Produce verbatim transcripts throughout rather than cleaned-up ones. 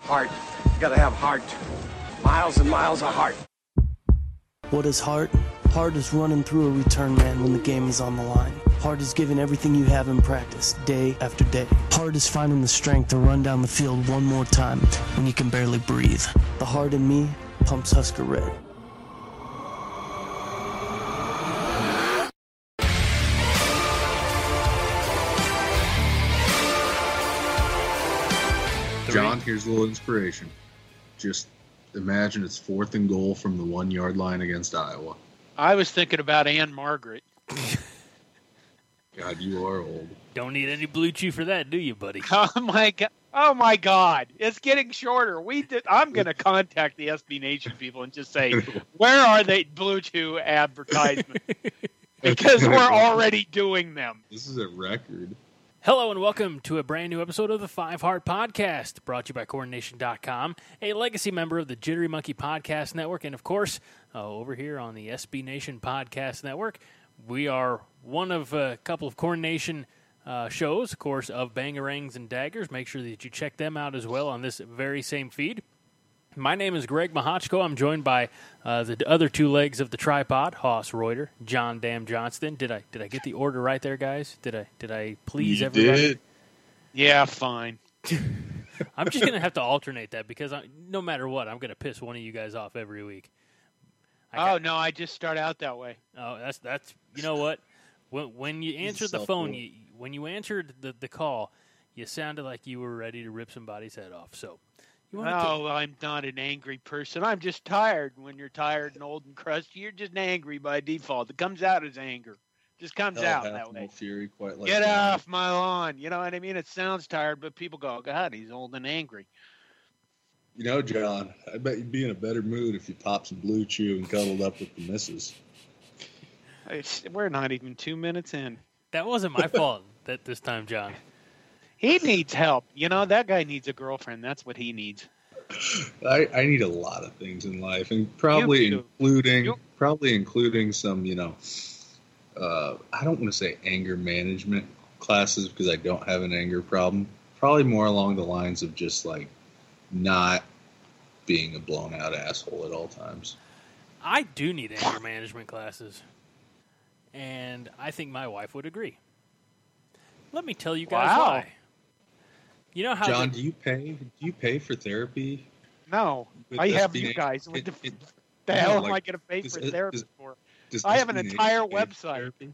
Heart. You gotta have heart. Miles and miles of heart. What is heart? Heart is running through a return man when the game is on the line. Heart is giving everything you have in practice, day after day. Heart is finding the strength to run down the field one more time when you can barely breathe. The heart in me pumps Husker Red. John, here's a little inspiration. Just imagine it's fourth and goal from the one-yard line against Iowa. I was thinking about Ann Margaret. God, you are old. Don't need any Blue Chew for that, do you, buddy? Oh my god! Oh my god! It's getting shorter. We did. I'm going to contact the S B Nation people and just say, where are they Blue Chew advertisements? Because we're already doing them. This is a record. Hello and welcome to a brand new episode of the Five Heart Podcast, brought to you by Corn Nation dot com, a legacy member of the Jittery Monkey Podcast Network, and of course, uh, over here on the S B Nation Podcast Network, we are one of a couple of Corn Nation uh, shows, of course, of Bangarangs and Daggers. Make sure that you check them out as well on this very same feed. My name is Greg Mahochko. I'm joined by uh, the other two legs of the tripod, Hoss Reuter, John Dam Johnston. Did I did I get the order right there, guys? Did I did I please you everybody? Did. Yeah, fine. I'm just gonna have to alternate that because I, no matter what, I'm gonna piss one of you guys off every week. I oh got, no, I just start out that way. Oh, that's that's you know what? When when you answered the phone, you, when you answered the the call, you sounded like you were ready to rip somebody's head off. So. Oh, well, I'm not an angry person. I'm just tired. When you're tired and old and crusty, you're just angry by default. It comes out as anger. Just comes Hell out hath that no way. Fury quite like Get that. off my lawn. You know what I mean? It sounds tired, but people go, God, he's old and angry. You know, John, I bet you'd be in a better mood if you popped some Blue Chew and cuddled up with the missus. It's, we're not even two minutes in. That wasn't my fault that this time, John. He needs help. You know, that guy needs a girlfriend. That's what he needs. I, I need a lot of things in life, and probably including You- probably including some, you know, uh, I don't want to say anger management classes because I don't have an anger problem. Probably more along the lines of just like not being a blown out asshole at all times. I do need anger management classes, and I think my wife would agree. Let me tell you guys Wow. why. You know how John, the, do you pay? Do you pay for therapy? No, With I have S B you N? guys. What It- the, it- the no, hell am like, I going to pay does for it- therapy does- for? Does I have an S B N entire pay for website. therapy?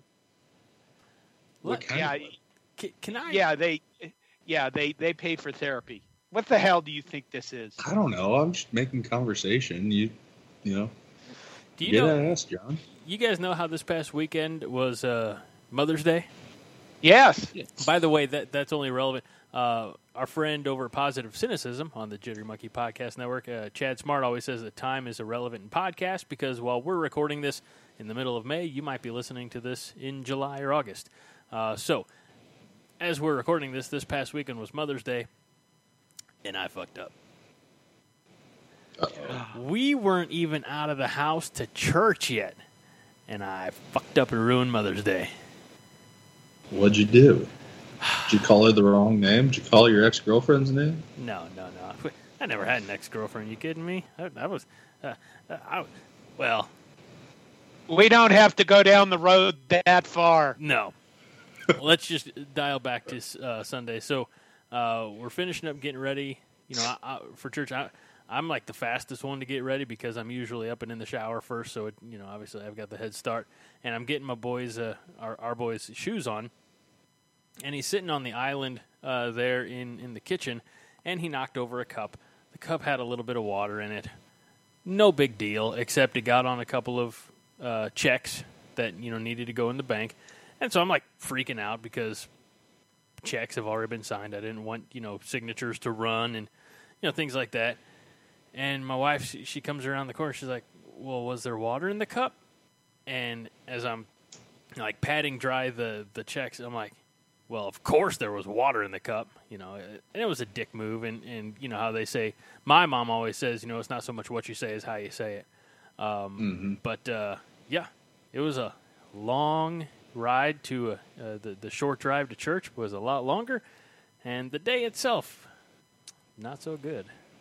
Look, What kind Yeah, of- can, can I? yeah, they, yeah, they, they pay for therapy. What the hell do you think this is? I don't know. I'm just making conversation. You, you know, Do you get know? that ass, John. You guys know how this past weekend was uh, Mother's Day? Yes. By the way, that that's only relevant. Uh, our friend over at Positive Cynicism on the Jittery Monkey Podcast Network, uh, Chad Smart, always says that time is irrelevant in podcasts because while we're recording this in the middle of May, you might be listening to this in July or August. Uh, so, as we're recording this, this past weekend was Mother's Day, and I fucked up. Uh-oh. We weren't even out of the house to church yet, and I fucked up and ruined Mother's Day. What'd you do? Did you call her the wrong name? Did you call your ex-girlfriend's name? No, no, no. I never had an ex-girlfriend. You kidding me? I, I was, uh, I, well, We don't have to go down the road that far. no. Let's just dial back to uh, Sunday. So uh, we're finishing up getting ready. You know, I, I, for church, I, I'm like the fastest one to get ready because I'm usually up and in the shower first. So, it, you know, obviously I've got the head start. And I'm getting my boys, uh, our, our boys' shoes on. And he's sitting on the island uh, there in, in the kitchen, and he knocked over a cup. The cup had a little bit of water in it. No big deal, except it got on a couple of uh, checks that, you know, needed to go in the bank. And so I'm, like, freaking out because checks have already been signed. I didn't want, you know, signatures to run and, you know, things like that. And my wife, she, she comes around the corner. She's like, well, was there water in the cup? And as I'm, like, patting dry the, the checks, I'm like, well, of course there was water in the cup, you know, and it was a dick move. And, and you know how they say, my mom always says, you know, it's not so much what you say as how you say it. Um, Mm-hmm. But, uh, yeah, it was a long ride to, uh, uh, the, the short drive to church was a lot longer. And the day itself, not so good.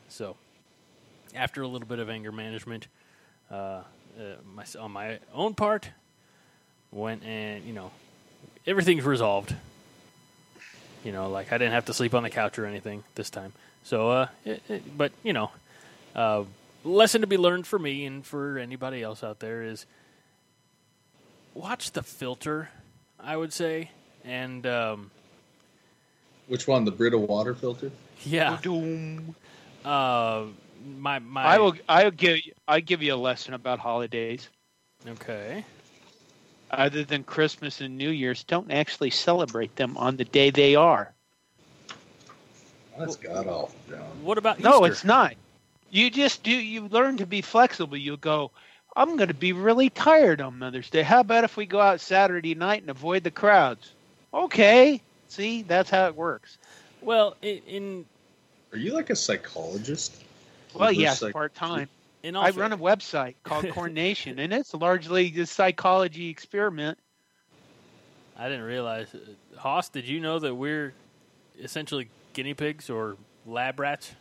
So after a little bit of anger management, uh, uh, my, on my own part, went and, you know, everything's resolved. You know, like I didn't have to sleep on the couch or anything this time. So, uh, it, it, but, you know, uh, lesson to be learned for me and for anybody else out there is watch the filter, I would say. And, um, which one? The Brita water filter? yeah. Doom. Uh, my, my, I will. I'll give. I give you a lesson about holidays. okay. Other than Christmas and New Year's, don't actually celebrate them on the day they are. That's god awful, John. What about No, Easter? it's not. You just do. You learn to be flexible. You go, I'm going to be really tired on Mother's Day. How about if we go out Saturday night and avoid the crowds? Okay. See, that's how it works. Well, in, in Are you like a psychologist? Well, Reverse yes, psych- part time. in all I fa- run a website called Coronation, and it's largely a psychology experiment. I didn't realize. Uh, Haas, did you know that we're essentially guinea pigs or lab rats?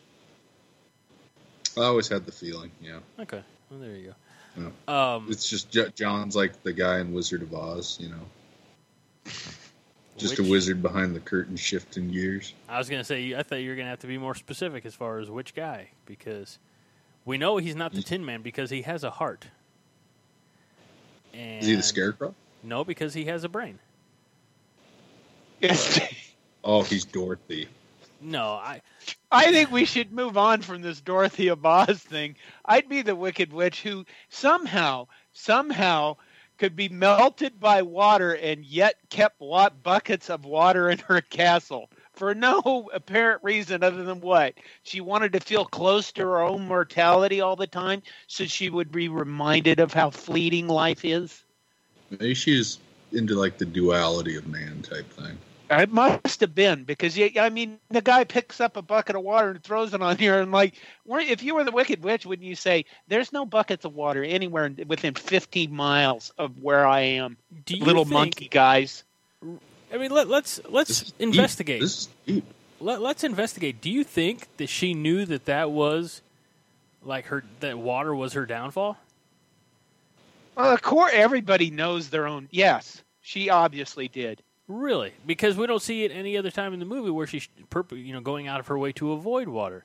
I always had the feeling, yeah. Okay, well there you Yeah. go. Um, It's just J- John's like the guy in Wizard of Oz, you know. Just which- a wizard behind the curtain shifting gears. I was gonna say, I thought you were gonna have to be more specific as far as which guy, because we know he's not the Tin Man because he has a heart. And Is he the Scarecrow? No, because he has a brain. Oh, he's Dorothy. No, I. I think we should move on from this Dorothy Abaz thing. I'd be the Wicked Witch who somehow, somehow could be melted by water and yet kept wa- buckets of water in her castle for no apparent reason other than what? She wanted to feel close to her own mortality all the time so she would be reminded of how fleeting life is. Maybe she's into like the duality of man type thing. It must have been because you, I mean, the guy picks up a bucket of water and throws it on here, and like, weren't- if you were the Wicked Witch, wouldn't you say, "There's no buckets of water anywhere within fifteen miles of where I am"? Do you Little think, monkey guys. I mean, let, let's let's This is deep. investigate. This is deep. Let, let's investigate. Do you think that she knew that that was like her that water was her downfall? Well, of course, everybody knows their own. Yes, she obviously did. Really? Because we don't see it any other time in the movie where she's purp- you know going out of her way to avoid water.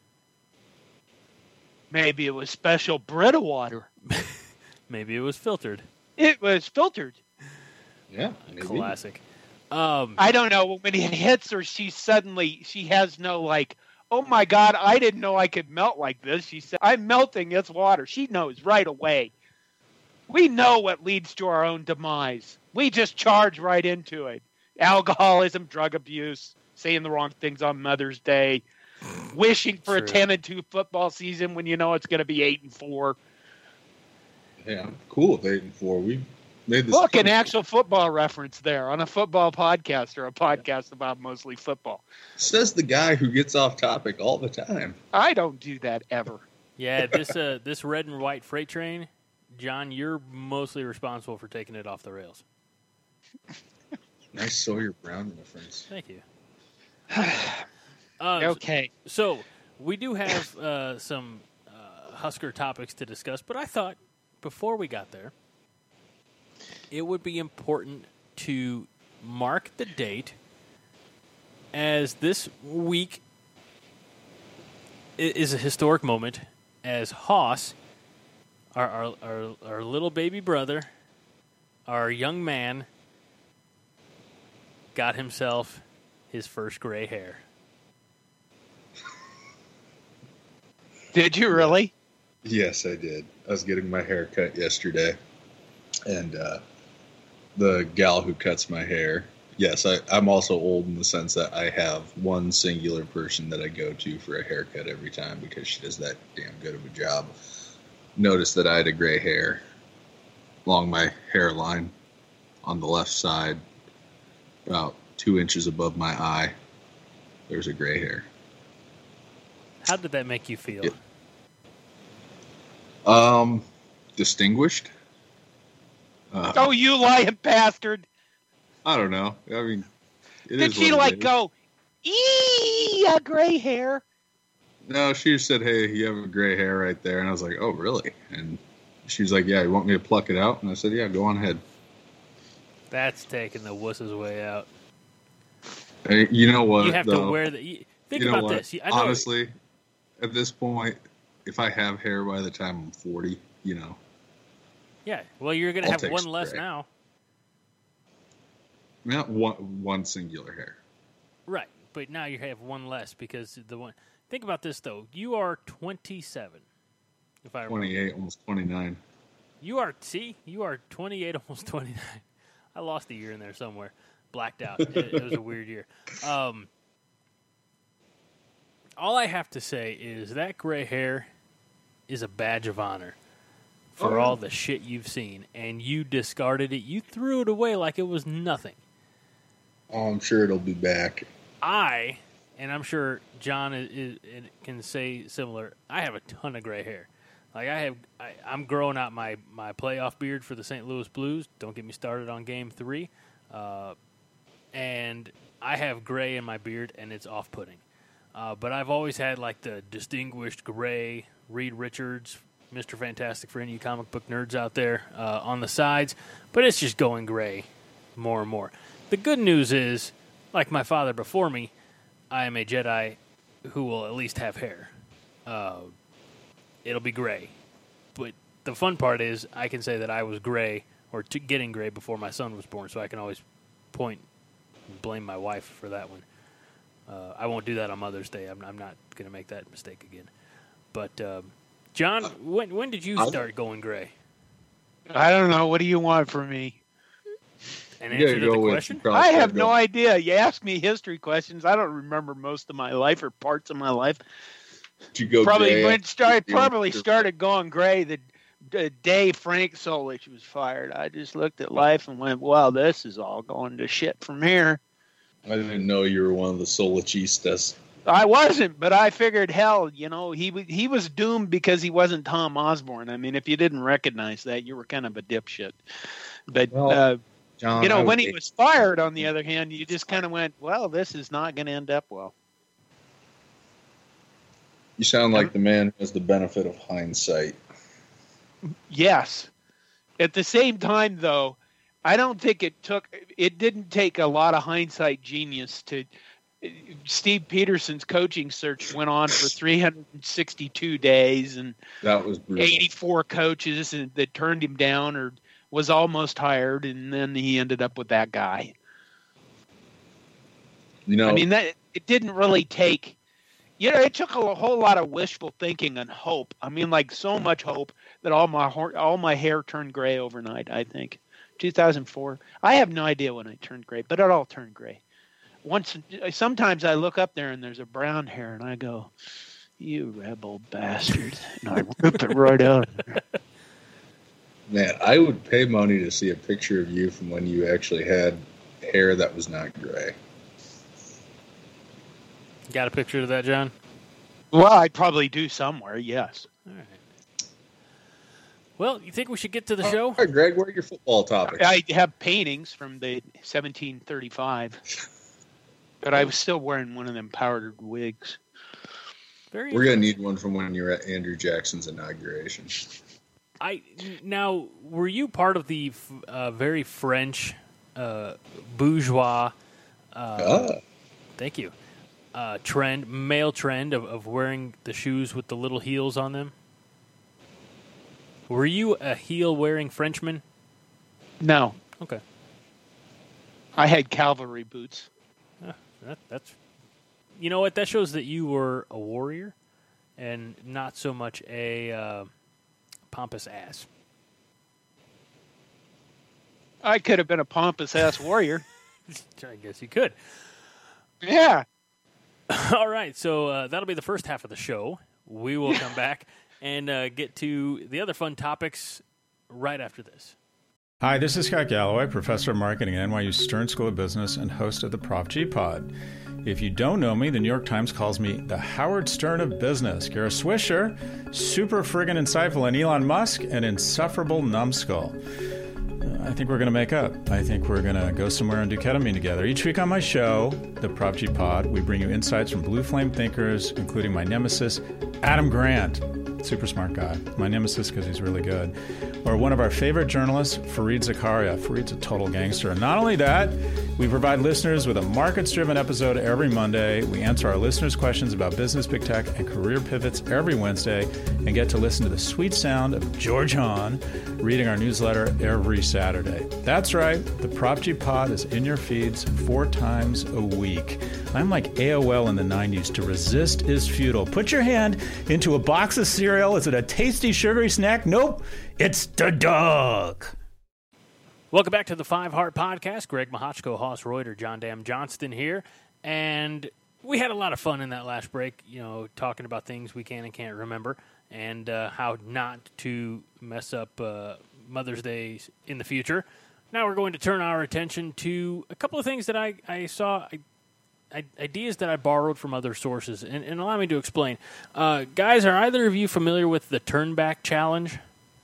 Maybe it was special Brita water. Maybe it was filtered. It was filtered. Yeah, maybe. Classic. Um, I don't know. When it hits her, she suddenly, she has no like, oh my God, I didn't know I could melt like this. She said, I'm melting, it's water. She knows right away. We know what leads to our own demise. We just charge right into it. Alcoholism, drug abuse, saying the wrong things on Mother's Day, wishing for True. a ten and two football season when you know it's going to be eight and four. Yeah, I'm cool with eight and four. We made this. Look, an fun. actual football reference there on a football podcast or a podcast about mostly football. Says the guy who gets off topic all the time. I don't do that ever. yeah, this uh, this red and white freight train, John, you're mostly responsible for taking it off the rails. Nice Sawyer Brown reference. Thank you. Uh, Okay. So we do have uh, some uh, Husker topics to discuss, but I thought before we got there, it would be important to mark the date as this week i- is a historic moment as Haas, our, our, our, our little baby brother, our young man, got himself his first gray hair. Did you really? Yes, I did. I was getting my hair cut yesterday, and uh, the gal who cuts my hair. Yes, I, I'm also old in the sense that I have one singular person that I go to for a haircut every time because she does that damn good of a job. Noticed that I had a gray hair along my hairline on the left side, about two inches above my eye. There's a gray hair. How did that make you feel? Yeah. Um, distinguished. Uh, Oh, you lying bastard! I don't know. I mean, it Did is she what it like is. go, ee, a gray hair? No, she just said, hey, you have a gray hair right there. And I was like, oh, really? And she was like, yeah, you want me to pluck it out? And I said, yeah, go on ahead. That's taking the wuss's way out. Hey, you know what? You have though? to wear the. You, think you know about what? this. I know, Honestly, at this point, if I have hair by the time I'm forty, you know. Yeah, well, you're going to I'll have take one some less gray. now. Not one, one singular hair. Right, but now you have one less because the one. Think about this though. You are twenty-seven. If I remember. twenty-eight, almost twenty-nine. You are see, you are twenty-eight, almost twenty-nine. I lost a year in there somewhere. Blacked out. it, it was a weird year. Um, all I have to say is that gray hair is a badge of honor for Oh, yeah. all the shit you've seen, and you discarded it. You threw it away like it was nothing. Oh, I'm sure it'll be back. I, and I'm sure John is, is, can say similar, I have a ton of gray hair. Like I have, I, I'm growing out my, my playoff beard for the Saint Louis Blues. Don't get me started on Game Three, uh, and I have gray in my beard, and it's off-putting. Uh, but I've always had like the distinguished gray Reed Richards, Mister Fantastic for any of you comic book nerds out there, uh, on the sides. But it's just going gray more and more. The good news is, like my father before me, I am a Jedi who will at least have hair. Uh, it'll be gray. But the fun part is I can say that I was gray or t- getting gray before my son was born, so I can always point and blame my wife for that one. Uh, I won't do that on Mother's Day. I'm, I'm not going to make that mistake again. But, um, John, when when did you start going gray? I don't know. What do you want from me? An You gotta answer to go the with question? crossword I have no go. idea. You ask me history questions. I don't remember most of my life or parts of my life. Did you go Probably gray went started. after you- Probably started going gray the, the day Frank Solich was fired. I just looked at life and went, "Wow, this is all going to shit from here." I didn't know you were one of the Solichistas. I wasn't, but I figured, hell, you know, he wa- he was doomed because he wasn't Tom Osborne. I mean, if you didn't recognize that, you were kind of a dipshit. But Well, uh, John, you know, I when would- he was fired, on the other hand, you just kind of went, "Well, this is not going to end up well." You sound like the man who has the benefit of hindsight. Yes. At the same time, though, I don't think it took. It didn't take a lot of hindsight genius to. Steve Peterson's coaching search went on for three hundred sixty-two days, and That was brutal. eighty-four coaches and, that turned him down or was almost hired, and then he ended up with that guy. You know, I mean, that it didn't really take. You know, it took a whole lot of wishful thinking and hope. I mean, like so much hope that all my hor- all my hair turned gray overnight. I think, two thousand four. I have no idea when I turned gray, but it all turned gray. Once, sometimes I look up there and there's a brown hair, and I go, "You rebel bastard!" And I rip it right out. man, I would pay money to see a picture of you from when you actually had hair that was not gray. Got a picture of that, John? Well, I probably do somewhere. Yes. All right. Well, you think we should get to the All show? right, Greg, what are your football topics? I have paintings from the seventeen thirty-five, but I was still wearing one of them powdered wigs. Very We're going to need one from when you were at Andrew Jackson's inauguration. I now were you part of the uh, very French uh, bourgeois? Uh, Ah. Thank you. Uh, trend, male trend of, of wearing the shoes with the little heels on them. Were you a heel-wearing Frenchman? No, Okay, I had cavalry boots. uh, that, that's. You know what? That shows that you were a warrior, and not so much a uh, pompous ass. I could have been a pompous ass warrior. I guess you could. Yeah. All right, so uh, that'll be the first half of the show. We will come back and uh, get to the other fun topics right after this. Hi, this is Scott Galloway, professor of marketing at N Y U Stern School of Business and host of the Prof G Pod. If you don't know me, the New York Times calls me the Howard Stern of business. Kara Swisher, super friggin' insightful, and Elon Musk, an insufferable numbskull. I think we're going to make up. I think we're going to go somewhere and do ketamine together. Each week on my show, the Prop G Pod, we bring you insights from blue flame thinkers, including my nemesis, Adam Grant. Super smart guy. My nemesis because he's really good. Or one of our favorite journalists, Fareed Zakaria. Fareed's a total gangster. And not only that, we provide listeners with a markets-driven episode every Monday. We answer our listeners' questions about business, big tech, and career pivots every Wednesday, and get to listen to the sweet sound of George Hahn reading our newsletter every Saturday. That's right. The Prop G Pod is in your feeds four times a week. I'm like A O L in the nineties. To resist is futile. Put your hand into a box of cereal. Is it a tasty, sugary snack? Nope. It's the dog. Welcome back to the Five Heart Podcast. Greg Mahochko, Hoss Reuter, John Dam Johnston here. And we had a lot of fun in that last break, you know, talking about things we can and can't remember and uh, how not to mess up uh, Mother's Day in the future. Now we're going to turn our attention to a couple of things that I, I saw, I, I, ideas that I borrowed from other sources. And, and allow me to explain. Uh, guys, are either of you familiar with the Turnback Challenge?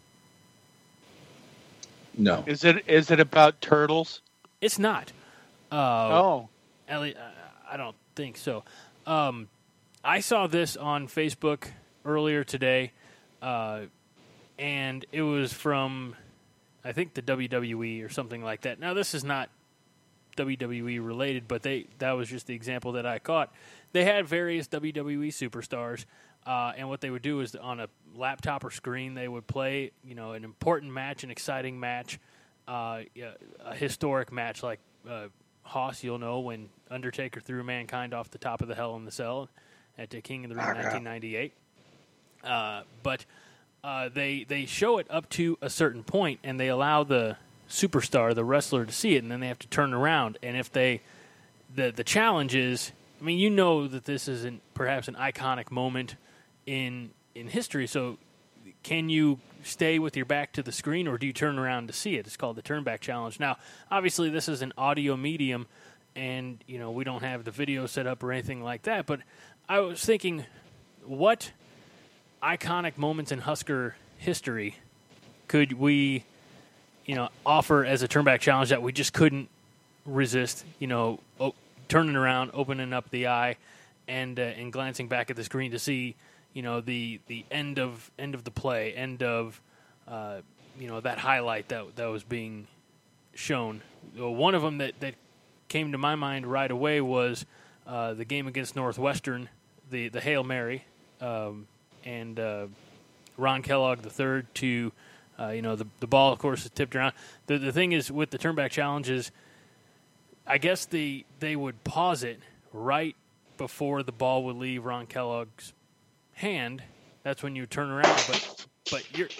No. Is it is it about turtles? It's not. Uh, oh. Ellie, I don't think so. Um, I saw this on Facebook earlier today, uh, and it was from, I think, the W W E or something like that. Now, this is not W W E related, but they that was just the example that I caught. They had various W W E superstars, uh, and what they would do is on a laptop or screen, they would play, you know, an important match, an exciting match, uh, a historic match like uh, Hoss, you'll know, when Undertaker threw Mankind off the top of the Hell in the Cell at the King of the Ring in nineteen ninety-eight. Uh, but uh, they they show it up to a certain point, and they allow the superstar, the wrestler, to see it, and then they have to turn around. And if they, the the challenge is, I mean, you know that this is an, perhaps an iconic moment in in history. So, can you stay with your back to the screen, or do you turn around to see it? It's called the Turnback Challenge. Now, obviously, this is an audio medium, and you know we don't have the video set up or anything like that. But I was thinking, what iconic moments in Husker history could we, you know, offer as a Turnback Challenge that we just couldn't resist? You know, o- turning around, opening up the eye, and uh, and glancing back at the screen to see, you know, the, the end of end of the play, end of uh, you know, that highlight that that was being shown. One of them that, that came to my mind right away was uh, the game against Northwestern, the the Hail Mary, um, and uh, Ron Kellogg the third to uh, you know the the ball, of course, is tipped around. The the thing is with the Turnback Challenge is, I guess they they would pause it right before the ball would leave Ron Kellogg's hand. That's when you turn around, but but you're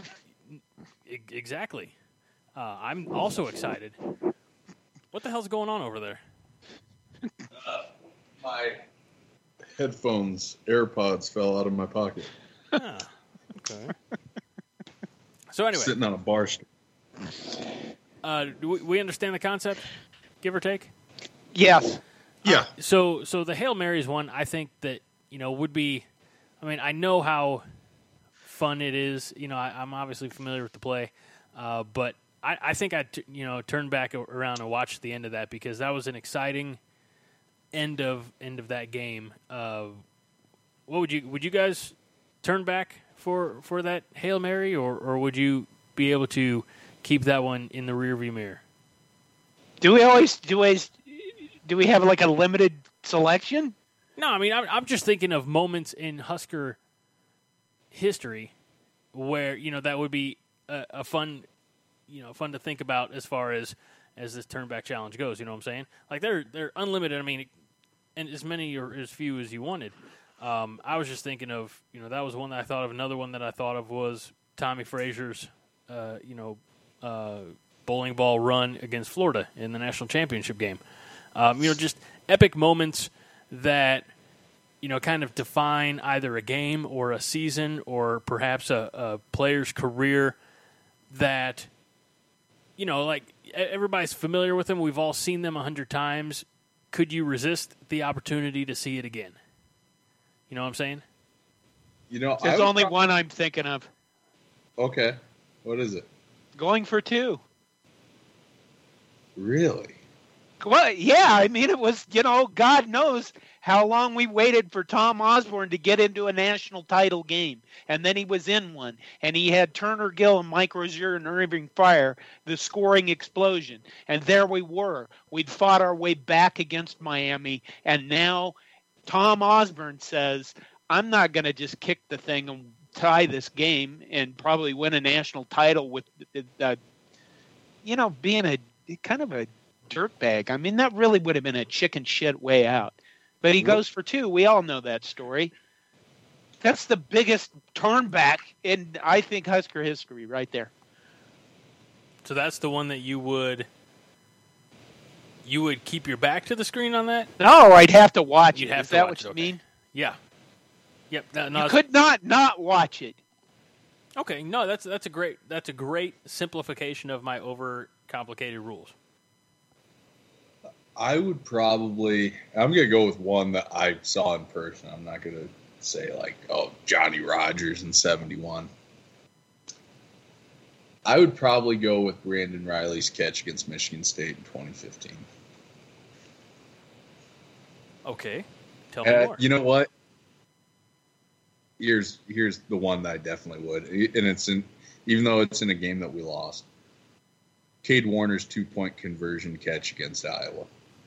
exactly. Uh, I'm also excited. What the hell's going on over there? Uh, my headphones, AirPods, fell out of my pocket. Ah, okay. So anyway, Sitting on a bar stool. Uh, do we, we understand the concept, give or take? Yes. Yeah. Uh, so so the Hail Marys one, I think that, you know, would be, I mean, I know how fun it is. You know, I, I'm obviously familiar with the play, uh, but I, I think I'd, t- you know, turn back around and watch the end of that because that was an exciting end of end of that game. Uh, what would you would you guys turn back for for that Hail Mary, or or would you be able to keep that one in the rearview mirror? Do we always do we do we have like a limited selection? No, I mean I'm, I'm just thinking of moments in Husker history where, you know, that would be a, a fun, you know, fun to think about as far as as this Turnback Challenge goes. You know what I'm saying? Like they're they're unlimited. I mean, and as many or as few as you wanted. Um, I was just thinking of, you know, that was one that I thought of. Another one that I thought of was Tommy Frazier's, uh, you know, uh, bowling ball run against Florida in the national championship game. Um, you know, just epic moments that, you know, kind of define either a game or a season or perhaps a, a player's career that, you know, like everybody's familiar with them. We've all seen them a hundred times. Could you resist the opportunity to see it again? You know what I'm saying? You know, There's I only pro- one I'm thinking of. Okay. What is it? Going for two. Really? Well, yeah, I mean, it was, you know, God knows how long we waited for Tom Osborne to get into a national title game. And then he was in one. And he had Turner Gill and Mike Rozier and Irving Fryar, the scoring explosion. And there we were. We'd fought our way back against Miami. And now Tom Osborne says, I'm not going to just kick the thing and tie this game and probably win a national title with, uh, you know, being a kind of a dirtbag. I mean, that really would have been a chicken shit way out. But he goes for two. We all know that story. That's the biggest turn back in, I think, Husker history right there. So that's the one that you would you would keep your back to the screen on that? No, I'd have to watch You'd it. have Is to that watch what it, you okay. mean? Yeah. Yep. No, no, You could not not watch it. Okay, no, that's that's a great that's a great simplification of my overcomplicated rules. I would probably. I'm gonna go with one that I saw in person. I'm not gonna say like, oh, Johnny Rogers in seventy-one. I would probably go with Brandon Riley's catch against Michigan State in twenty fifteen. Okay, tell me Uh, more. you know what? Here's here's the one that I definitely would, and it's in even though it's in a game that we lost. Cade Warner's two-point conversion catch against Iowa.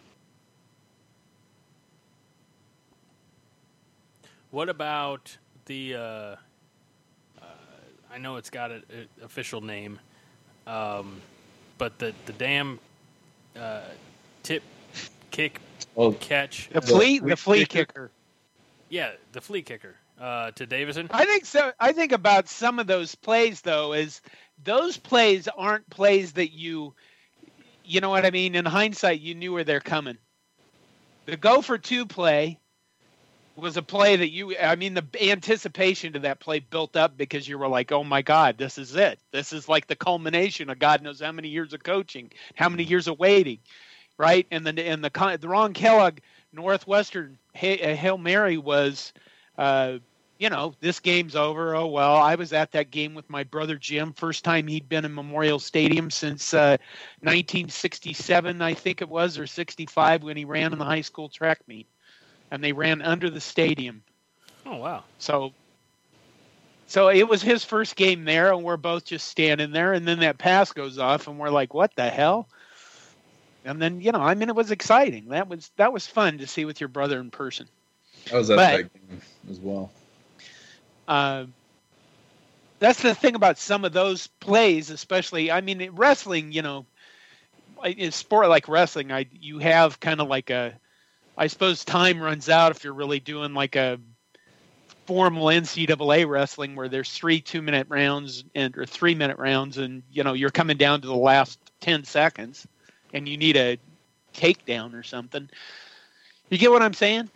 What about the? Uh, uh, I know it's got an official name, um, but the the damn uh, tip kick Oh, catch. The flea, flea the flea kicker? kicker. Yeah, the flea kicker uh, to Davison. I think so. I think about some of those plays, though, is those plays aren't plays that you, you know what I mean? In hindsight, you knew where they're coming. The go for two play was a play that you, I mean, the anticipation to that play built up because you were like, oh my God, this is it. This is like the culmination of God knows how many years of coaching, how many years of waiting, right? And the, and the, the Ron Kellogg Northwestern Hail Mary was, uh, you know, this game's over. Oh, well, I was at that game with my brother Jim. First time he'd been in Memorial Stadium since uh, nineteen sixty-seven, I think it was, or sixty-five when he ran in the high school track meet. And they ran under the stadium. Oh wow! So, so it was his first game there, and we're both just standing there. And then that pass goes off, and we're like, "What the hell?" And then, you know, I mean, it was exciting. That was that was fun to see with your brother in person. I was at But- that game as well. Uh, that's the thing about some of those plays, especially. I mean, in wrestling, you know, in a sport like wrestling, I you have kind of like a, I suppose time runs out if you're really doing like a formal N C double A wrestling where there's three two-minute rounds and or three-minute rounds, and you know you're coming down to the last ten seconds, and you need a takedown or something. You get what I'm saying?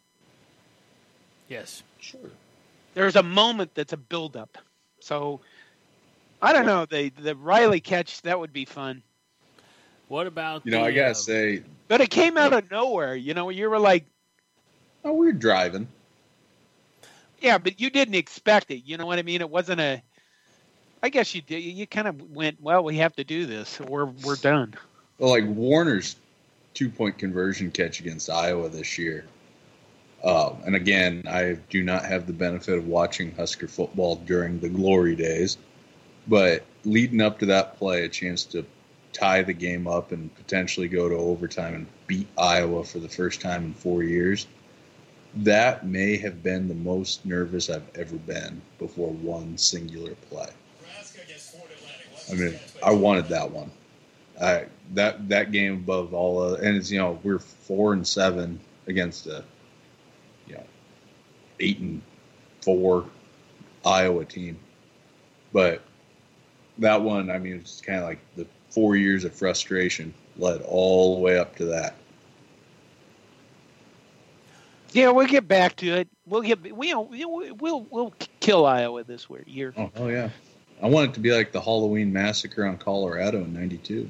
Yes. Sure. There's a moment that's a buildup. So, I don't know. The the Riley catch, that would be fun. What about You know, the, I gotta uh, say, But it came out of nowhere. You know, you were like, oh, we were driving. yeah, but you didn't expect it. You know what I mean? It wasn't a. I guess you did. You kind of went, well, we have to do this. We're we're done. Well, like Warner's two-point conversion catch against Iowa this year. Um, and again, I do not have the benefit of watching Husker football during the glory days, but leading up to that play, a chance to tie the game up and potentially go to overtime and beat Iowa for the first time in four years, that may have been the most nervous I've ever been before one singular play. I mean, I wanted that one. I, that that game above all, uh, and it's, you know, we're four and seven against a, you know, eight and four Iowa team, but that one, I mean, it's kind of like the four years of frustration led all the way up to that. Yeah, we'll get back to it. We'll get we we'll we'll, we'll kill Iowa this year. Oh, oh yeah, I want it to be like the Halloween massacre on Colorado in ninety-two.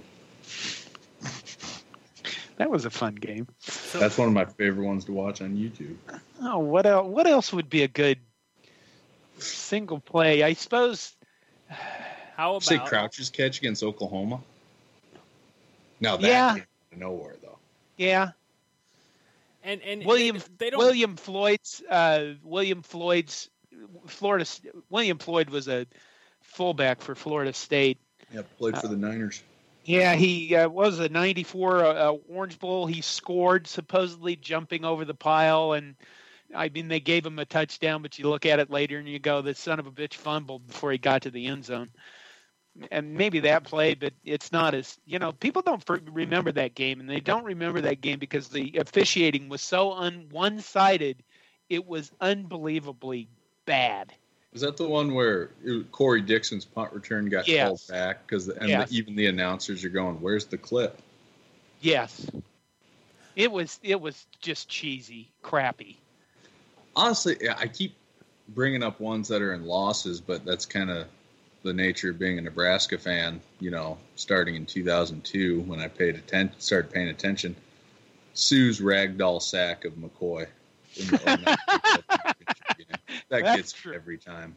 That was a fun game. That's one of my favorite ones to watch on YouTube. Oh, what else? What else would be a good single play? I suppose. How Say about Crouch's catch against Oklahoma. Now that Yeah. came out of nowhere, though. Yeah. And and William they, they don't. William Floyd's uh, William Floyd's Florida William Floyd was a fullback for Florida State. Yeah, played for the Niners. Yeah, he uh, was a ninety-four uh, Orange Bowl. He scored supposedly jumping over the pile, and I mean they gave him a touchdown. But you look at it later and you go, "The son of a bitch fumbled before he got to the end zone." And maybe that play, but it's not as, you know, people don't for, remember that game, and they don't remember that game because the officiating was so un, one-sided, it was unbelievably bad. Was that the one where it, Corey Dixon's punt return got Yes. called back? Because and Yes. the, even the announcers are going, "Where's the clip?" Yes. It was it was just cheesy, crappy. Honestly, yeah, I keep bringing up ones that are in losses, but that's kind of the nature of being a Nebraska fan, you know, starting in two thousand two when I paid attention, started paying attention. Sue's ragdoll sack of McCoy. In the oh nine game. That That's gets true. me every time.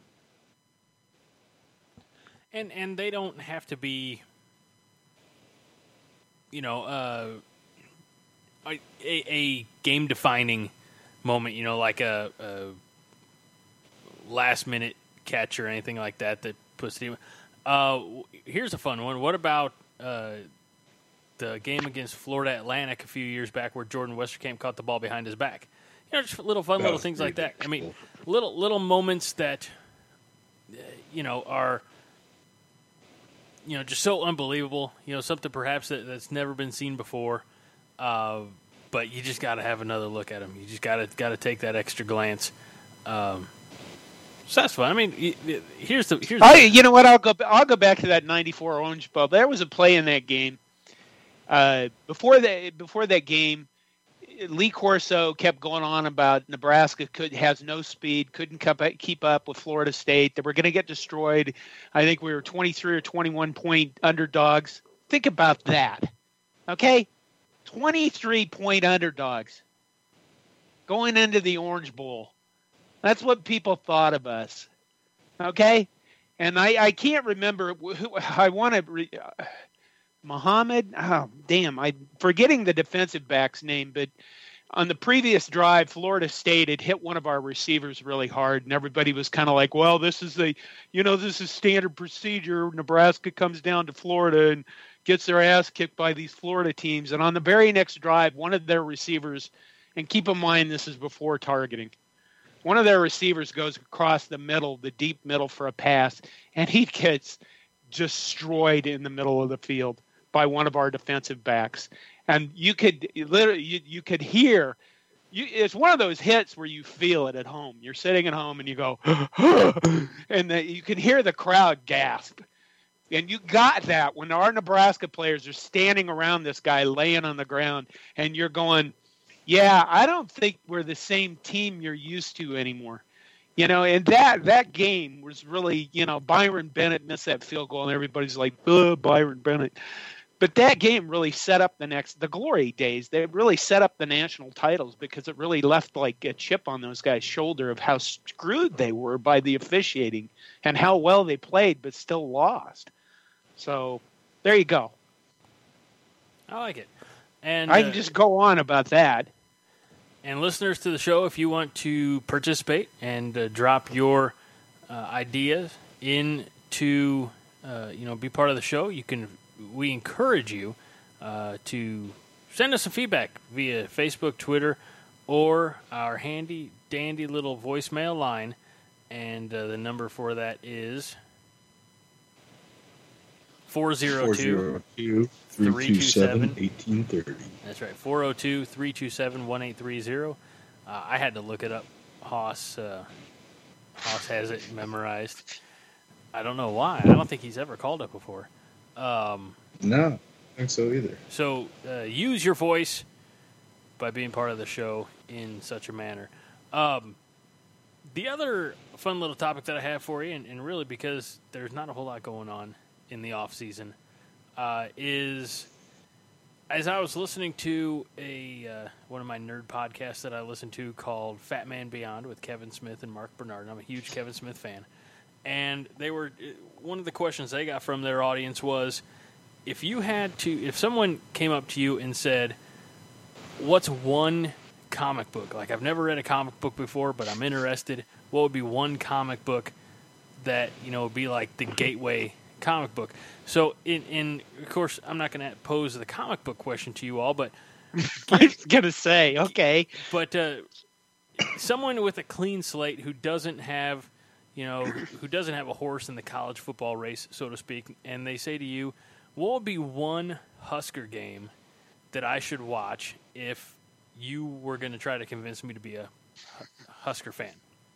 And and they don't have to be, you know, uh, a, a game defining moment. You know, like a, a last minute catch or anything like that that puts the. Uh, here's a fun one. What about uh, the game against Florida Atlantic a few years back, where Jordan Westerkamp caught the ball behind his back? You know, just little fun That little was things like that. I mean, ridiculous. little little moments that uh, you know are. You know, just so unbelievable. You know, something perhaps that, that's never been seen before. Uh, but you just got to have another look at them. You just got to got to take that extra glance. Um, so that's fun. I mean, y- y- here's the here's. I, the, you know what? I'll go. I'll go back to that ninety-four Orange Bowl. There was a play in that game. Uh, before that, before that game, Lee Corso kept going on about Nebraska could has no speed, couldn't keep up with Florida State. They were going to get destroyed. I think we were twenty-three or twenty-one point underdogs. Think about that, okay? twenty-three point underdogs going into the Orange Bowl. That's what people thought of us, okay? And I, I can't remember who I want to. Re, uh, Muhammad, oh, damn, I'm forgetting the defensive back's name, but on the previous drive, Florida State had hit one of our receivers really hard, and everybody was kind of like, well, this is the, you know, this is standard procedure. Nebraska comes down to Florida and gets their ass kicked by these Florida teams. And on the very next drive, one of their receivers, and keep in mind this is before targeting, one of their receivers goes across the middle, the deep middle for a pass, and he gets destroyed in the middle of the field by one of our defensive backs. And you could literally, you, you could hear, you, it's one of those hits where you feel it at home. You're sitting at home and you go, and the, you can hear the crowd gasp. And you got that when our Nebraska players are standing around this guy laying on the ground, and you're going, yeah, I don't think we're the same team you're used to anymore. You know, and that, that game was really, you know, Byron Bennett missed that field goal, and everybody's like, oh, Byron Bennett. But that game really set up the next, the glory days. They really set up the national titles because it really left like a chip on those guys' shoulder of how screwed they were by the officiating and how well they played but still lost. So there you go. I like it. And I can uh, just go on about that. And listeners to the show, if you want to participate and uh, drop your uh, ideas into, uh, you know, be part of the show, you can. We encourage you uh, to send us some feedback via Facebook, Twitter, or our handy dandy little voicemail line, and uh, the number for that is four oh two, three two seven, one eight three oh. That's right, four oh two, three two seven, one eight three oh. Uh, I had to look it up. Haas, uh, Haas has it memorized. I don't know why. I don't think he's ever called it before. Um, No, I don't think so either. so uh, use your voice by being part of the show in such a manner. Um, the other fun little topic that I have for you, and, and really because there's not a whole lot going on in the off season, uh, is as I was listening to a uh, one of my nerd podcasts that I listen to called Fat Man Beyond with Kevin Smith and Mark Bernard. And I'm a huge Kevin Smith fan. And they were one of the questions they got from their audience was, if you had to, if someone came up to you and said, what's one comic book? Like, I've never read a comic book before, but I'm interested. What would be one comic book that, you know, would be like the gateway comic book? So, in, in of course, I'm not going to pose the comic book question to you all, but I was going to say, okay. But uh, someone with a clean slate who doesn't have, you know, who doesn't have a horse in the college football race, so to speak, and they say to you, what would be one Husker game that I should watch if you were going to try to convince me to be a Husker fan?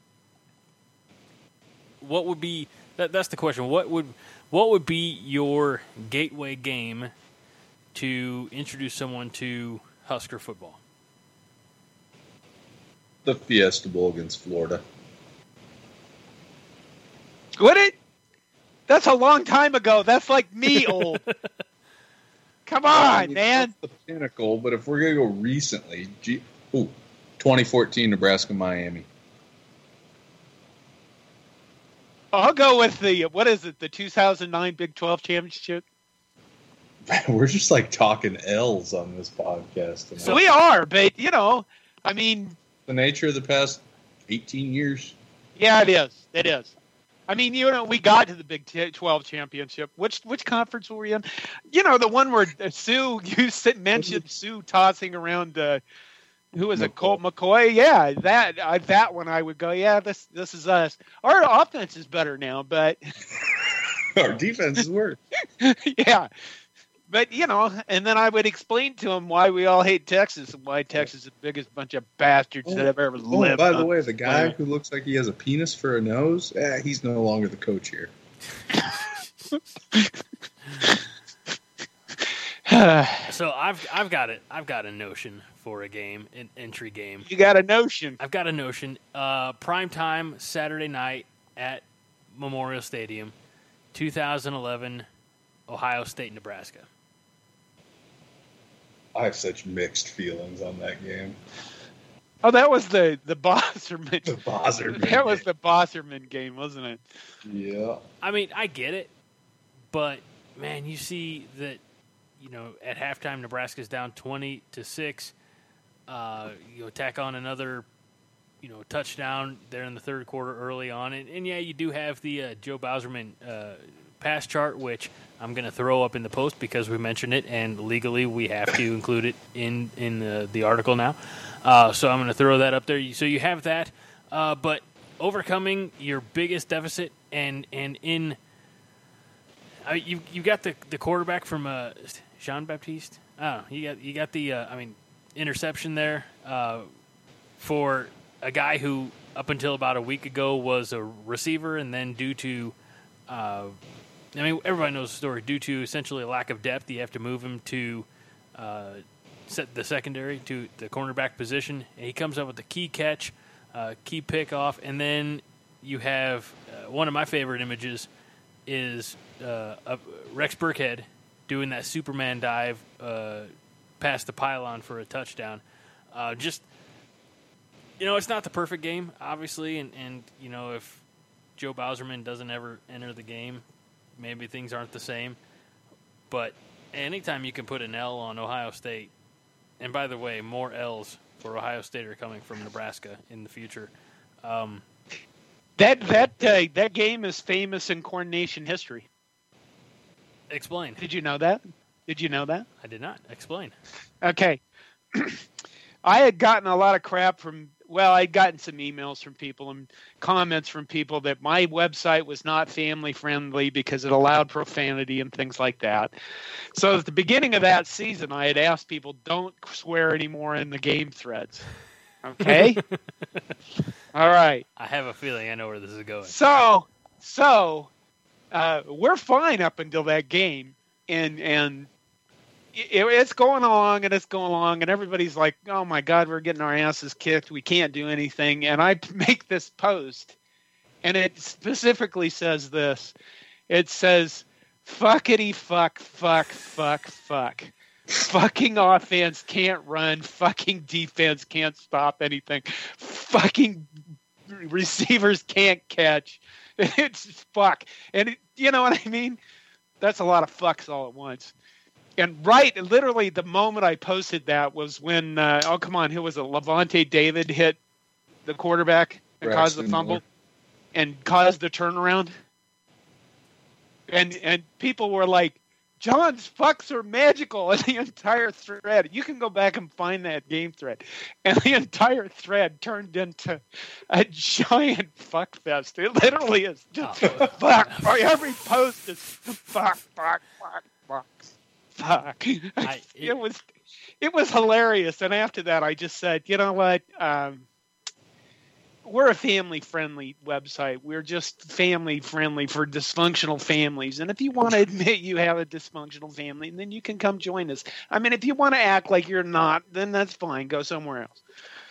What would be that? That's the question. What would what would be your gateway game to introduce someone to Husker football? The Fiesta Bowl against Florida. Would it? That's a long time ago. That's like me old. Come on, I mean, man. That's the pinnacle, but if we're going to go recently, G- ooh, twenty fourteen Nebraska-Miami. I'll go with the, what is it, the two thousand nine Big twelve Championship? We're just like talking L's on this podcast tonight. So we are, but, you know, I mean. The nature of the past eighteen years. Yeah, it is. It is. I mean, you know, we got to the Big twelve Championship. Which which conference were we in? You know, the one where Sue, you mentioned Sue tossing around, uh, who was it, Colt McCoy? Yeah, that I, that one I would go, yeah, this this is us. Our offense is better now, but. Our defense is worse. Yeah. But, you know, and then I would explain to him why we all hate Texas and why Texas is the biggest bunch of bastards oh, that have ever oh, lived. By the way, the guy who looks like he has a penis for a nose, eh, he's no longer the coach here. So I've I've got it. I've got a notion for a game, an entry game. You got a notion. I've got a notion. Uh, prime time Saturday night at Memorial Stadium, two thousand eleven, Ohio State, Nebraska. I have such mixed feelings on that game. Oh, that was the the Bosserman. The Bosserman. That was the Bosserman game, wasn't it? Yeah. I mean, I get it, but man, you see that, you know, at halftime Nebraska's down twenty to six. Uh, you know, tack on another, you know, touchdown there in the third quarter early on, and, and yeah, you do have the uh, Joe Bowserman uh, pass chart, which I'm going to throw up in the post because we mentioned it, and legally we have to include it in in the, the article now. Uh, so I'm going to throw that up there. So you have that, uh, but overcoming your biggest deficit, and and in uh, you you got the the quarterback from uh, Jean Baptiste. Oh, you got you got the uh, I mean interception there uh, for a guy who up until about a week ago was a receiver, and then due to uh, I mean, everybody knows the story. Due to essentially a lack of depth, you have to move him to uh, set the secondary, to the cornerback position. And he comes up with the key catch, uh, key pick off, and then you have uh, one of my favorite images is uh, a Rex Burkhead doing that Superman dive uh, past the pylon for a touchdown. Uh, just, you know, it's not the perfect game, obviously, and, and you know, if Joe Bowserman doesn't ever enter the game, maybe things aren't the same, but anytime you can put an L on Ohio State, and by the way, more L's for Ohio State are coming from Nebraska in the future. Um, that that uh, that game is famous in Corn Nation history. Explain. Did you know that? Did you know that? I did not. Explain. Okay. I had gotten a lot of crap from, well, I'd gotten some emails from people and comments from people that my website was not family friendly because it allowed profanity and things like that. So at the beginning of that season, I had asked people, don't swear anymore in the game threads. Okay? All right. I have a feeling I know where this is going. So, so uh, we're fine up until that game, and and it, it's going along and it's going along, and everybody's like, "Oh my God, we're getting our asses kicked. We can't do anything." And I make this post, and it specifically says this. It says, "Fuckity fuck fuck fuck fuck." Fucking offense can't run. Fucking defense can't stop anything. Fucking receivers can't catch. It's fuck. And it, you know what I mean? that's a lot of fucks all at once. And right, literally, the moment I posted that was when, uh, oh, come on, who was it? Levante David hit the quarterback and Braxton caused the fumble Miller. and caused the turnaround. And and people were like, John's fucks are magical, and the entire thread. You can go back and find that game thread. And the entire thread turned into a giant fuck fest. It literally is just Oh. fuck. Every post is fuck, fuck, fuck, fuck. Fuck. I- it, it was it was hilarious. And after that I just said, you know what? Um, we're a family-friendly website. We're just family-friendly for dysfunctional families. And if you want to admit you have a dysfunctional family, then you can come join us. I mean, if you want to act like you're not, then that's fine. Go somewhere else.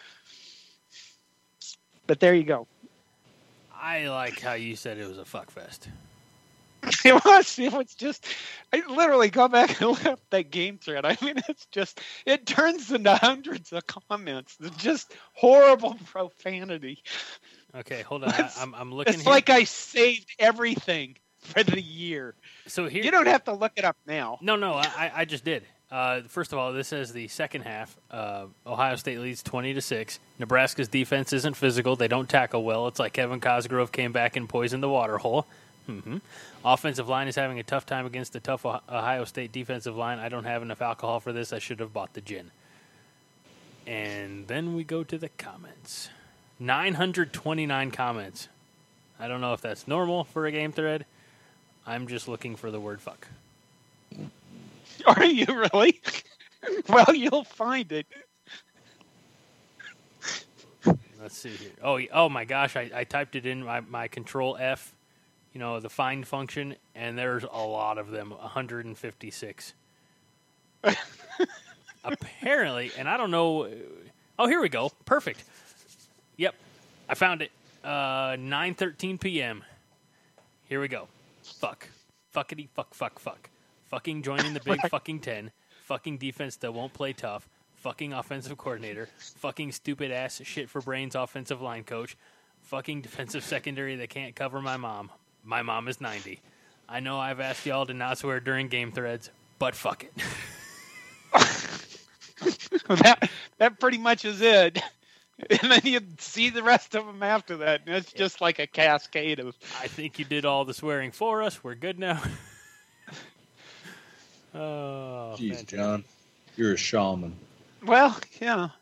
But there you go. I like how you said it was a fuck fest. It was. It was just. I literally go back and look up that game thread. I mean, it's just. It turns into hundreds of comments. It's just horrible profanity. Okay, hold on. I, I'm I'm looking. It's here. like I saved everything for the year. So here. You don't have to look it up now. No, no, I, I just did. Uh, first of all, this is the second half. Uh, Ohio State leads twenty to six. Nebraska's defense isn't physical. They don't tackle well. It's like Kevin Cosgrove came back and poisoned the water hole. Mm-hmm. Offensive line is having a tough time against the tough Ohio State defensive line. I don't have enough alcohol for this. I should have bought the gin. And then we go to the comments. nine hundred twenty-nine comments. I don't know if that's normal for a game thread. I'm just looking for the word fuck. Are you really? Well, you'll find it. Let's see here. Oh, oh my gosh! I, I typed it in my, my Control F, you know, the find function, and there's a lot of them. one hundred fifty-six. Apparently, and I don't know. Oh, here we go. Perfect. Yep, I found it. Uh, nine thirteen p.m. Here we go. Fuck. Fuckity fuck fuck fuck. Fucking joining the Big Fucking Ten. Fucking defense that won't play tough. Fucking offensive coordinator. Fucking stupid ass shit for brains offensive line coach. Fucking defensive secondary that can't cover my mom. My mom is ninety. I know I've asked y'all to not swear during game threads, but fuck it. that that pretty much is it. And then you see the rest of them after that. And it's just like a cascade of. I think you did all the swearing for us. We're good now. Oh, Jeez, fantastic. John, you're a shaman. Well, yeah.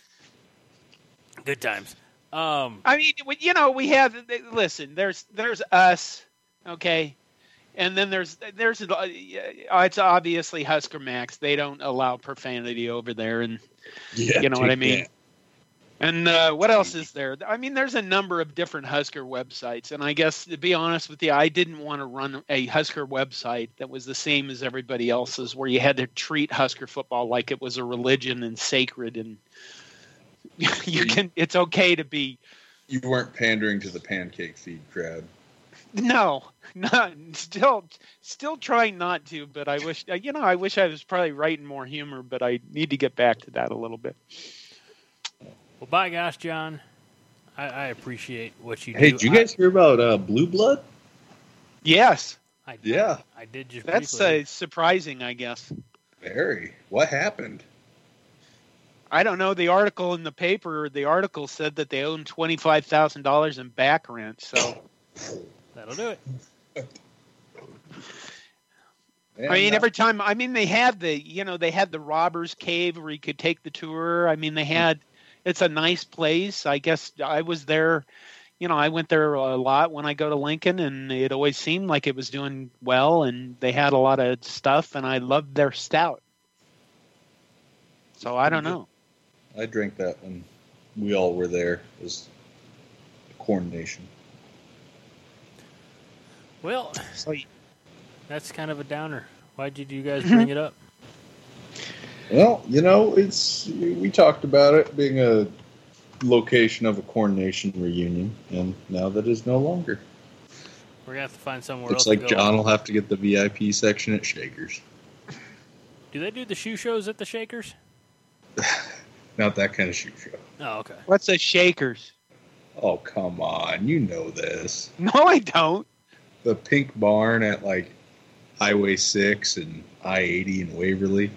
Good times. Um, I mean, we- you know, we have. Listen, there's there's us, okay, and then there's there's uh, it's obviously Husker Max. They don't allow profanity over there, and Yeah, you know what I take mean. that. And uh, what else is there? I mean, there's a number of different Husker websites, and I guess to be honest with you, I didn't want to run a Husker website that was the same as everybody else's, where you had to treat Husker football like it was a religion and sacred, and you can. It's okay to be. You weren't pandering to the pancake feed crowd. No, not still, still trying not to. But I wish, you know, I wish I was probably writing more humor, but I need to get back to that a little bit. well, by gosh, John, I, I appreciate what you Hey, do. did you guys hear about uh, Blue Blood? Yes, I, I, Yeah. I did just. that's briefly. uh, surprising, I guess. Very. What happened? I don't know. The article in the paper, the article said that they own twenty-five thousand dollars in back rent. So, That'll do it. Man, I mean, that- every time, I mean, they had the, you know, they had the Robbers Cave where you could take the tour. I mean, they had, it's a nice place. I guess I was there, you know, I went there a lot when I go to Lincoln, and it always seemed like it was doing well, and they had a lot of stuff, and I loved their stout. So I don't know. I drank that when we all were there. It was Corn Nation. Well, So, that's kind of a downer. Why did you guys bring it up? Well, you know, it's we talked about it being a location of a Corn Nation reunion, and now that is no longer. We're gonna have to find somewhere Looks else. like to go. John will have to get the V I P section at Shakers. Do they do the shoe shows at the Shakers? Not that kind of shoe show. Oh, okay. what's a Shakers? Oh, come on. You know this. No, I don't. The Pink Barn at, like, Highway six and I eighty in Waverly.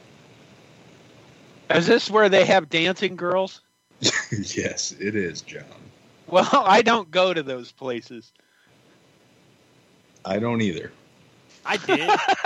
Is this where they have dancing girls? Yes, it is, John. Well, I don't go to those places. I don't either. I did.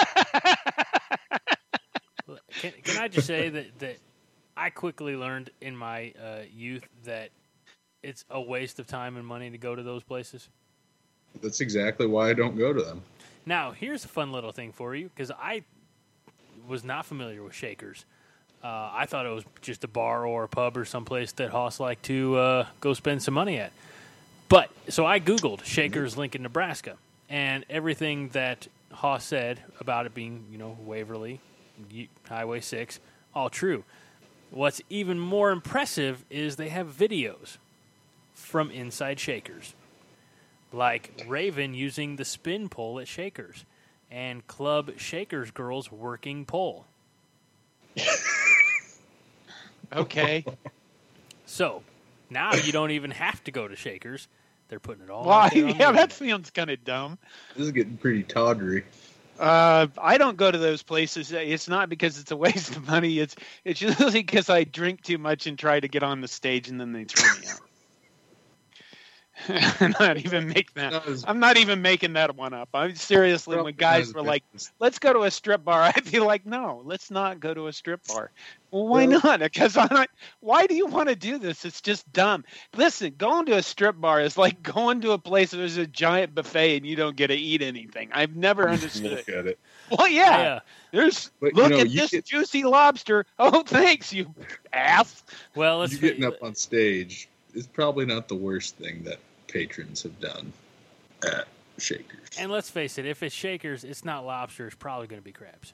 can, can I just say that, that I quickly learned in my uh, youth that it's a waste of time and money to go to those places? That's exactly why I don't go to them. Now, here's a fun little thing for you, because I was not familiar with Shakers. Uh, I thought it was just a bar or a pub or someplace that Hoss liked to uh, go spend some money at. But, so I Googled Shakers, Lincoln, Nebraska, and everything that Hoss said about it being, you know, Waverly, Highway six, all true. What's even more impressive is they have videos from inside Shakers, like Raven using the spin pole at Shakers and Club Shakers girls working pole. Okay. So now you don't even have to go to Shakers. They're putting it all Well, out there on yeah, the that sounds kind of dumb. This is getting pretty tawdry. Uh, I don't go to those places. It's not because it's a waste of money. It's it's usually because I drink too much and try to get on the stage, and then they throw me out. I'm not even making that. I'm not even making that one up. I'm seriously, when guys were like, "Let's go to a strip bar," I'd be like, "No, let's not go to a strip bar." Well, why not? Because I'm not. Why do you want to do this? It's just dumb. Listen, going to a strip bar is like going to a place where there's a giant buffet and you don't get to eat anything. I've never understood. Look at it. Well, yeah. Yeah. There's But, look you know, at you this get- juicy lobster. Oh, thanks, you ass. Well, let's You fa- getting up on stage is probably not the worst thing that patrons have done at Shakers. and let's face it, if it's Shakers, it's not lobster. It's probably going to be crabs.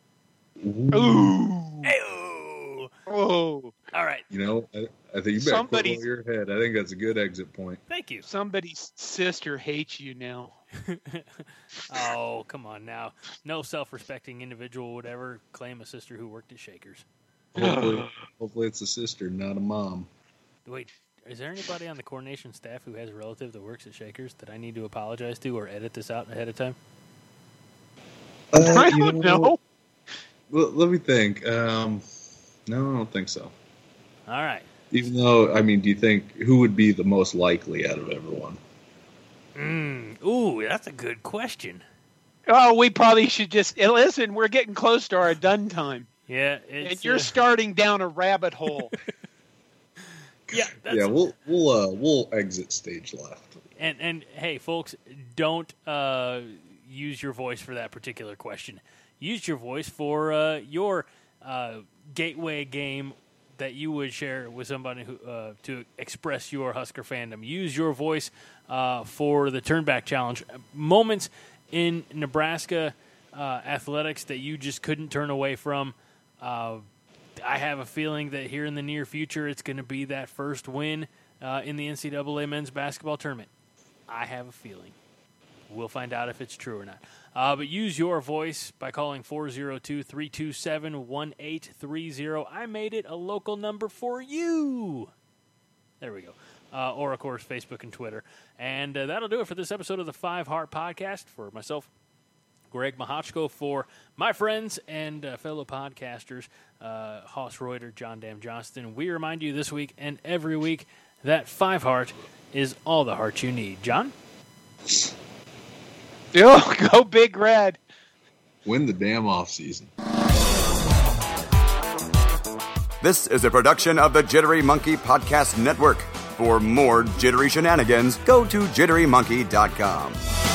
Ooh. Hey-oh! Oh. All right. You know, I, I think you better Somebody's- put over your head. I think that's a good exit point. Thank you. Somebody's sister hates you now. Oh, come on now. No self-respecting individual would ever claim a sister who worked at Shakers. Hopefully, hopefully it's a sister, not a mom. Wait, is there anybody on the coordination staff who has a relative that works at Shakers that I need to apologize to or edit this out ahead of time? Uh, I you don't know. Well, let me think. Um, no, I don't think so. All right. Even though, I mean, do you think who would be the most likely out of everyone? Mm, ooh, that's a good question. Oh, we probably should just eh, listen. We're getting close to our done time, Yeah, it's, and you're uh, starting down a rabbit hole. yeah, that's, yeah, we'll we'll uh, we'll exit stage left. and and hey, folks, don't uh, use your voice for that particular question. Use your voice for uh, your uh, gateway game that you would share with somebody who uh, to express your Husker fandom. Use your voice uh, for the Turnback Challenge. Moments in Nebraska uh, athletics that you just couldn't turn away from. Uh, I have a feeling that here in the near future it's going to be that first win uh, in the N C double A men's basketball tournament. I have a feeling. We'll find out if it's true or not. Uh, but use your voice by calling four oh two, three two seven, one eight three oh. I made it a local number for you. There we go. Uh, or, of course, Facebook and Twitter. And uh, that'll do it for this episode of the Five Heart Podcast. For myself, Greg Mahochko, for my friends and uh, fellow podcasters, uh, Hoss Reuter, John Dam Johnston. We remind you this week and every week that Five Heart is all the heart you need. John? Oh, go Big Red. Win the damn off season. This is a production of the Jittery Monkey Podcast Network. For more jittery shenanigans, go to jittery monkey dot com.